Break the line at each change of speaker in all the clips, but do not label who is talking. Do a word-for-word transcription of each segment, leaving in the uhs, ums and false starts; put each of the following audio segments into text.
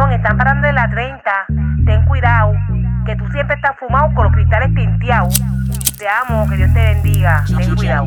John, están parando en la treinta. Ten cuidado, que tú siempre estás fumado con los cristales tinteados. Te amo, que Dios te bendiga. Ten cuidado.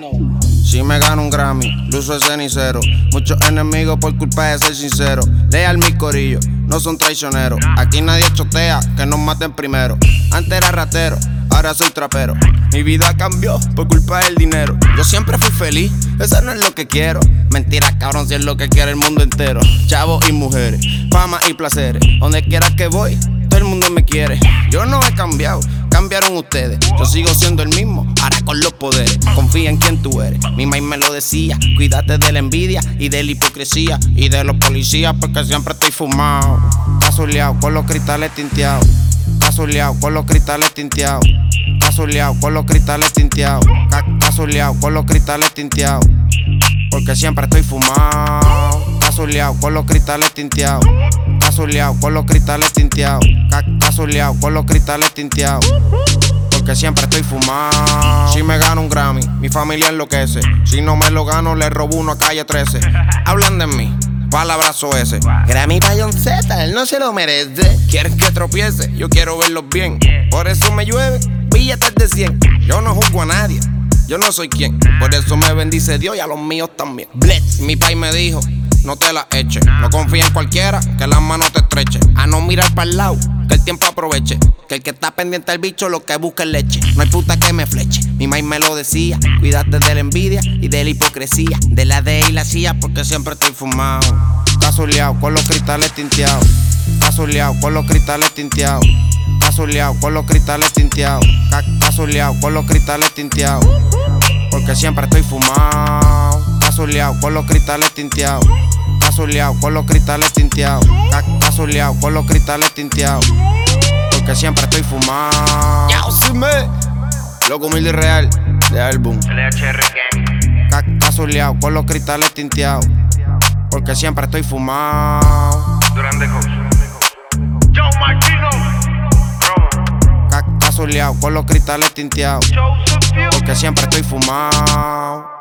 Si me gano un Grammy, luzo el cenicero. Muchos enemigos por culpa de ser sincero. Leal mi corillo, no son traicioneros. Aquí nadie chotea, que nos maten primero. Antes era ratero, ahora soy trapero. Mi vida cambió por culpa del dinero. Yo siempre fui feliz, eso no es lo que quiero. Mentira, cabrón, si es lo que quiere el mundo entero. Chavos y mujeres, fama y placeres. Donde quiera que voy, todo el mundo me quiere. Yo no he cambiado, cambiaron ustedes. Yo sigo siendo el mismo, ahora con los poderes. Confía en quien tú eres, mi maíz me lo decía. Cuídate de la envidia y de la hipocresía y de los policías, porque siempre estoy fumado. Casoleado con los cristales tinteados. Casoleado con los cristales tinteados. Casoleado con los cristales tinteados. Casoleado con los cristales tinteados. Porque siempre estoy fumado. Casoleado con los cristales tinteados. Casoleado con los cristales tinteados. Casoleado con los cristales tinteados. Porque siempre estoy fumado. Si me gano un Grammy, mi familia enloquece. Si no me lo gano, le robo uno a calle trece. Hablan de mí, palabrazo ese. Grammy pa' John Z, él no se lo merece. ¿Quieres que tropiece? Yo quiero verlos bien. Por eso me llueve, billetes de cien. Yo no juzgo a nadie, yo no soy quien. Por eso me bendice Dios y a los míos también. Bless. Mi país me dijo, no te la eches. No confía en cualquiera, que las manos te estrechen. A no mirar para el lado, que el tiempo aproveche. Que el que está pendiente al bicho, lo que busca es leche. No hay puta que me fleche, mi maíz me lo decía. Cuídate de la envidia y de la hipocresía. De la D y la C I A, porque siempre estoy fumado. Casoleado con los cristales tinteados. Casoleado con los cristales tinteados. Casoleado con los cristales tinteados. Casoleado con los cristales tinteados. Porque siempre estoy fumado. Casoleado con los cristales tinteados. Casoleado con los cristales tinteados. Casoleado con los cristales tinteados. Porque siempre estoy fumado. Ya, sí me. Loco humilde y real de álbum.
L H R Gang.
Casoleado con los cristales tinteados. Porque siempre estoy fumado.
Durán de Coast. John Martino. Promo.
Casoleado con los cristales tinteados.
Joseph View.
Porque siempre estoy fumado.